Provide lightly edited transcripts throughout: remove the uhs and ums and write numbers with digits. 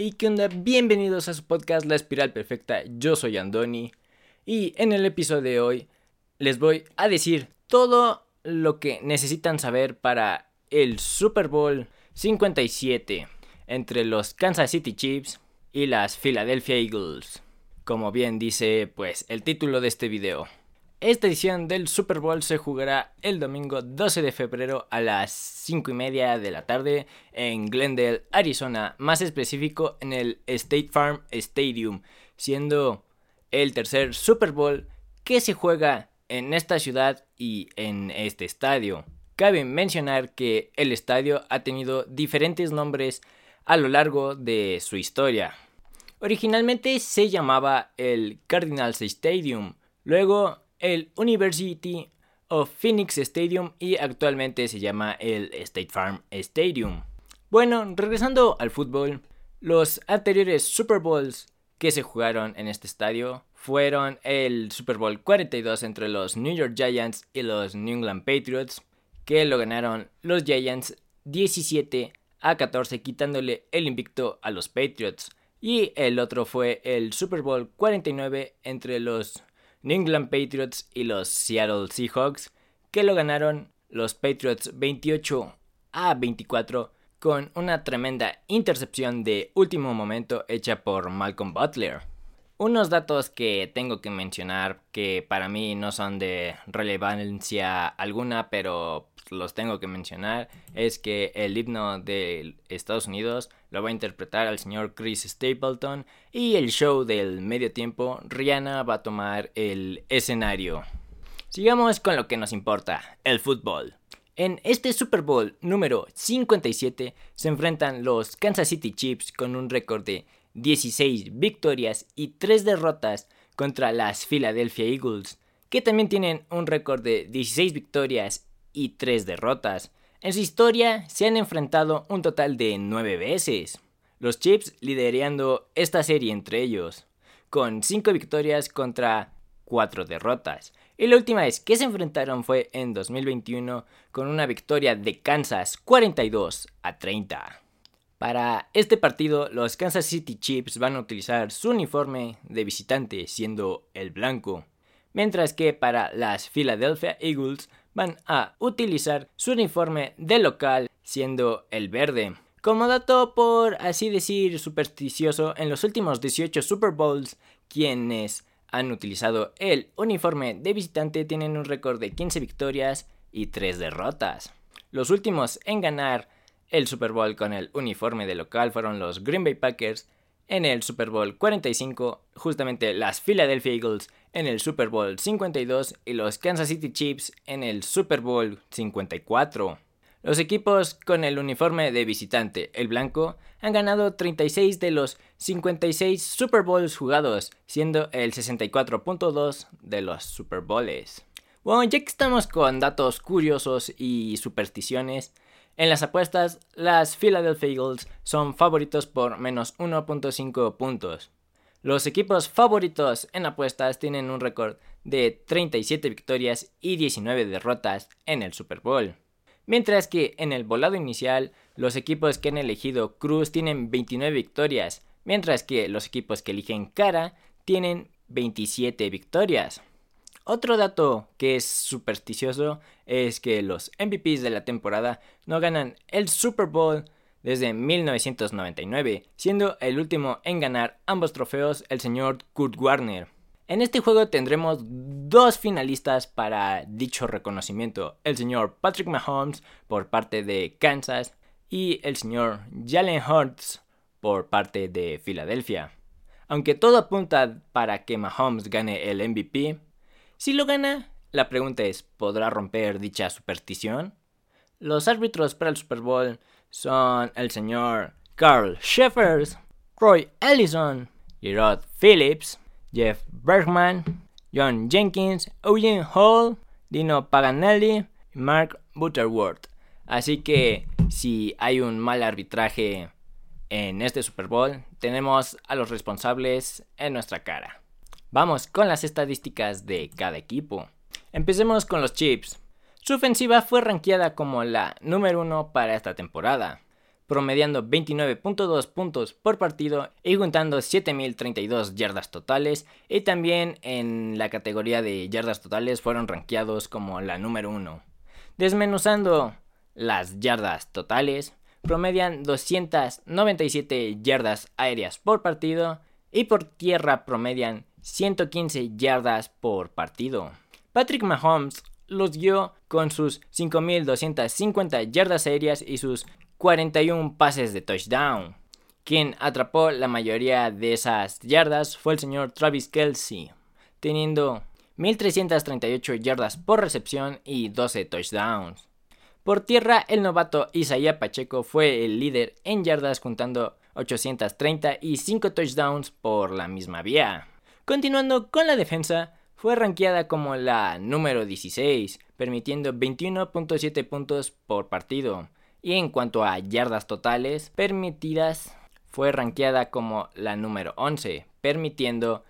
¿Y qué onda? Bienvenidos a su podcast La Espiral Perfecta. Yo soy Andoni y en el episodio de hoy les voy a decir todo lo que necesitan saber para el Super Bowl 57 entre los Kansas City Chiefs y las Philadelphia Eagles. Como bien dice pues el título de este video. Esta edición del Super Bowl se jugará el domingo 12 de febrero a las 5:30 de la tarde en Glendale, Arizona, más específico en el State Farm Stadium, siendo el tercer Super Bowl que se juega en esta ciudad y en este estadio. Cabe mencionar que el estadio ha tenido diferentes nombres a lo largo de su historia. Originalmente se llamaba el Cardinals Stadium, luego el University of Phoenix Stadium y actualmente se llama el State Farm Stadium. Bueno, regresando al fútbol, los anteriores Super Bowls que se jugaron en este estadio fueron el Super Bowl 42 entre los New York Giants y los New England Patriots, que lo ganaron los Giants 17-14, quitándole el invicto a los Patriots. Y el otro fue el Super Bowl 49 entre los New England Patriots y los Seattle Seahawks, que lo ganaron los Patriots 28-24 con una tremenda intercepción de último momento hecha por Malcolm Butler. Unos datos que tengo que mencionar que para mí no son de relevancia alguna, pero los tengo que mencionar, es que el himno de Estados Unidos lo va a interpretar el señor Chris Stapleton y el show del medio tiempo, Rihanna va a tomar el escenario. Sigamos con lo que nos importa, el fútbol. En este Super Bowl número 57 se enfrentan los Kansas City Chiefs con un récord de 16 victorias y 3 derrotas contra las Philadelphia Eagles, que también tienen un récord de 16 victorias y 3 derrotas. En su historia se han enfrentado un total de 9 veces. Los Chiefs liderando esta serie entre ellos, con 5 victorias contra 4 derrotas. Y la última vez que se enfrentaron fue en 2021 con una victoria de Kansas 42-30. Para este partido, los Kansas City Chiefs van a utilizar su uniforme de visitante, siendo el blanco, mientras que para las Philadelphia Eagles van a utilizar su uniforme de local, siendo el verde. Como dato, por así decir, supersticioso, en los últimos 18 Super Bowls, quienes han utilizado el uniforme de visitante tienen un récord de 15 victorias y 3 derrotas. Los últimos en ganar el Super Bowl con el uniforme de local fueron los Green Bay Packers en el Super Bowl 45, justamente las Philadelphia Eagles en el Super Bowl 52 y los Kansas City Chiefs en el Super Bowl 54. Los equipos con el uniforme de visitante, el blanco, han ganado 36 de los 56 Super Bowls jugados, siendo el 64.2 de los Super Bowls. Bueno, ya que estamos con datos curiosos y supersticiones, en las apuestas, las Philadelphia Eagles son favoritos por menos 1.5 puntos. Los equipos favoritos en apuestas tienen un récord de 37 victorias y 19 derrotas en el Super Bowl. Mientras que en el volado inicial, los equipos que han elegido Cruz tienen 29 victorias, mientras que los equipos que eligen cara tienen 27 victorias. Otro dato que es supersticioso es que los MVPs de la temporada no ganan el Super Bowl desde 1999, siendo el último en ganar ambos trofeos el señor Kurt Warner. En este juego tendremos dos finalistas para dicho reconocimiento, el señor Patrick Mahomes por parte de Kansas y el señor Jalen Hurts por parte de Filadelfia. Aunque todo apunta para que Mahomes gane el MVP, si lo gana, la pregunta es, ¿podrá romper dicha superstición? Los árbitros para el Super Bowl son el señor Carl Sheffers, Roy Ellison, Gerard Phillips, Jeff Bergman, John Jenkins, Eugene Hall, Dino Paganelli y Mark Butterworth. Así que si hay un mal arbitraje en este Super Bowl, tenemos a los responsables en nuestra cara. Vamos con las estadísticas de cada equipo. Empecemos con los Chiefs. Su ofensiva fue rankeada como la número 1 para esta temporada. promediando 29.2 puntos por partido y juntando 7.032 yardas totales, y también en la categoría de yardas totales fueron rankeados como la número 1. Desmenuzando las yardas totales, promedian 297 yardas aéreas por partido y por tierra promedian 115 yardas por partido. Patrick Mahomes los guió con sus 5.250 yardas aéreas y sus 41 pases de touchdown. Quien atrapó la mayoría de esas yardas fue el señor Travis Kelce, teniendo 1.338 yardas por recepción y 12 touchdowns. Por tierra, el novato Isaiah Pacheco fue el líder en yardas, juntando 830 y 5 touchdowns por la misma vía. Continuando con la defensa, fue rankeada como la número 16, permitiendo 21.7 puntos por partido. Y en cuanto a yardas totales permitidas, fue rankeada como la número 11, permitiendo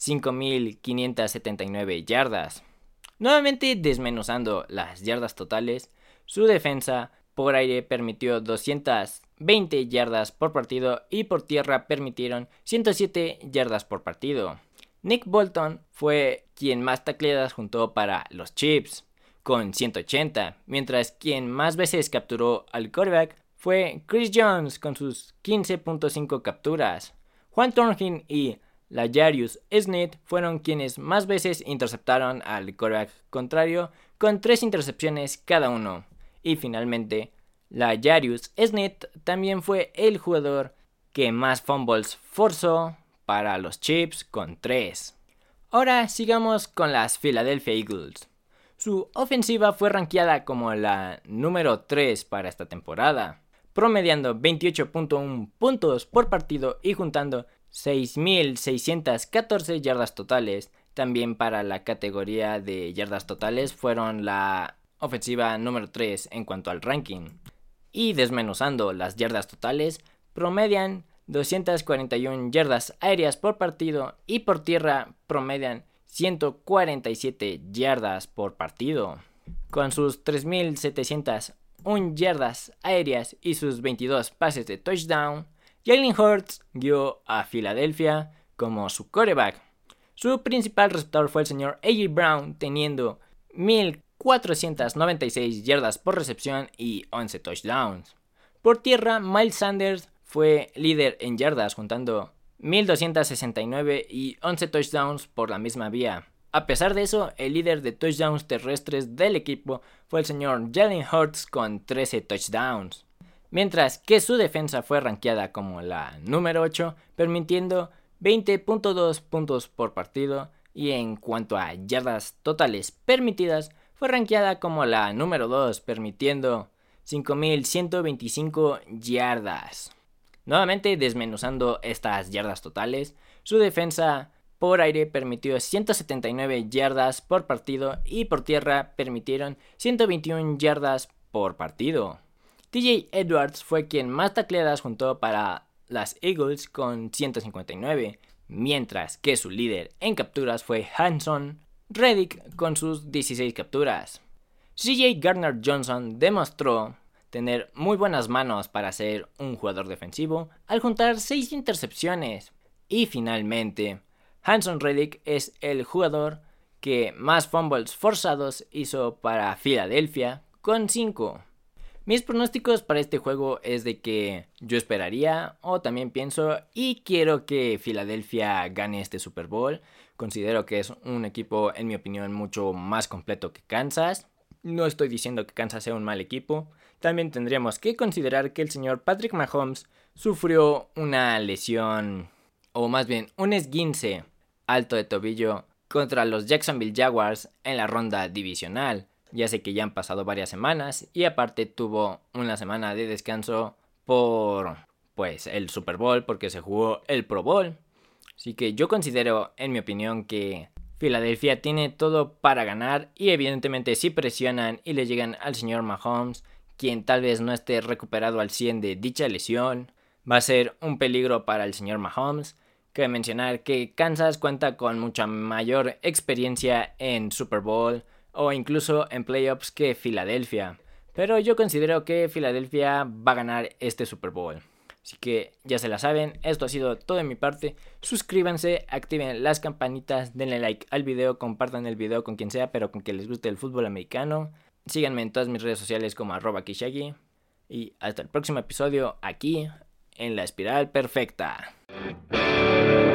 5.579 yardas. Nuevamente desmenuzando las yardas totales, su defensa por aire permitió 220 yardas por partido y por tierra permitieron 107 yardas por partido. Nick Bolton fue quien más tacleadas juntó para los Chiefs, con 180, mientras quien más veces capturó al quarterback fue Chris Jones con sus 15.5 capturas. Juan Thornhill y L'Jarius Sneed fueron quienes más veces interceptaron al quarterback contrario, con 3 intercepciones cada uno. Y finalmente, L'Jarius Sneed también fue el jugador que más fumbles forzó para los Chiefs, con 3. Ahora sigamos con las Philadelphia Eagles. Su ofensiva fue rankeada como la número 3 para esta temporada, promediando 28.1 puntos por partido y juntando 6.614 yardas totales. También para la categoría de yardas totales fueron la ofensiva número 3 en cuanto al ranking. Y desmenuzando las yardas totales, promedian 241 yardas aéreas por partido y por tierra promedian 147 yardas por partido. Con sus 3.701 yardas aéreas y sus 22 pases de touchdown, Jalen Hurts guió a Filadelfia como su quarterback. Su principal receptor fue el señor A.J. Brown, teniendo 1.496 yardas por recepción y 11 touchdowns. Por tierra, Miles Sanders fue líder en yardas, juntando 1.269 y 11 touchdowns por la misma vía. A pesar de eso, el líder de touchdowns terrestres del equipo fue el señor Jalen Hurts con 13 touchdowns. Mientras que su defensa fue rankeada como la número 8, permitiendo 20.2 puntos por partido, y en cuanto a yardas totales permitidas, fue rankeada como la número 2, permitiendo 5.125 yardas. Nuevamente desmenuzando estas yardas totales, su defensa por aire permitió 179 yardas por partido y por tierra permitieron 121 yardas por partido. TJ Edwards fue quien más tacleadas juntó para las Eagles con 159, mientras que su líder en capturas fue Haason Reddick con sus 16 capturas. CJ Gardner-Johnson demostró tener muy buenas manos para ser un jugador defensivo al juntar 6 intercepciones. Y finalmente, Haason Reddick es el jugador que más fumbles forzados hizo para Filadelfia, con 5. Mis pronósticos para este juego es de que yo esperaría, o también pienso y quiero que Filadelfia gane este Super Bowl. Considero que es un equipo, en mi opinión, mucho más completo que Kansas. No estoy diciendo que Kansas sea un mal equipo. También tendríamos que considerar que el señor Patrick Mahomes sufrió una lesión, o más bien un esguince alto de tobillo contra los Jacksonville Jaguars en la ronda divisional. Ya sé que ya han pasado varias semanas y aparte tuvo una semana de descanso por el Super Bowl, porque se jugó el Pro Bowl. Así que yo considero, en mi opinión, que Filadelfia tiene todo para ganar, y evidentemente si presionan y le llegan al señor Mahomes, quien tal vez no esté recuperado al 100 de dicha lesión, va a ser un peligro para el señor Mahomes. Cabe mencionar que Kansas cuenta con mucha mayor experiencia en Super Bowl o incluso en playoffs que Filadelfia. Pero yo considero que Filadelfia va a ganar este Super Bowl. Así que ya se la saben, esto ha sido todo de mi parte. Suscríbanse, activen las campanitas, denle like al video, compartan el video con quien sea, pero con que les guste el fútbol americano. Síganme en todas mis redes sociales como @kishagi. Y hasta el próximo episodio aquí en La Espiral Perfecta.